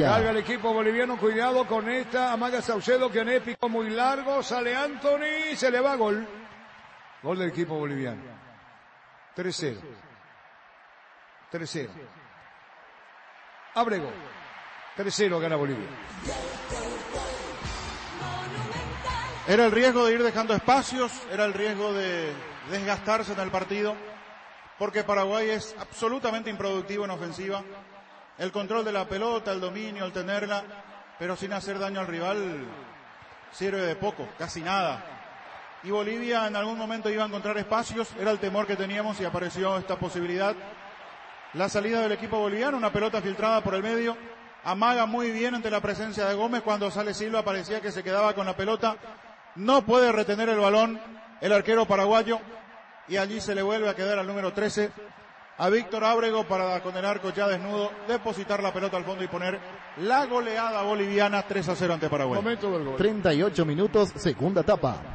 Colombia. Carga el equipo boliviano, cuidado con esta. Amaga Saucedo, que en épico muy largo. Sale Anthony, se le va gol. Gol del equipo boliviano. 3-0. 3-0. Ábrego. 3-0 gana Bolivia. Era el riesgo de ir dejando espacios, era el riesgo de desgastarse en el partido, porque Paraguay es absolutamente improductivo en ofensiva. El control de la pelota, el dominio, el tenerla, pero sin hacer daño al rival, sirve de poco, casi nada. Y Bolivia en algún momento iba a encontrar espacios, era el temor que teníamos y apareció esta posibilidad. La salida del equipo boliviano, una pelota filtrada por el medio, amaga muy bien ante la presencia de Gómez. Cuando sale Silva parecía que se quedaba con la pelota. No puede retener el balón el arquero paraguayo y allí se le vuelve a quedar al número 13 a Víctor Ábrego para, con el arco ya desnudo, depositar la pelota al fondo y poner la goleada boliviana 3-0 ante Paraguay. Momento del gol. 38 minutos, segunda etapa.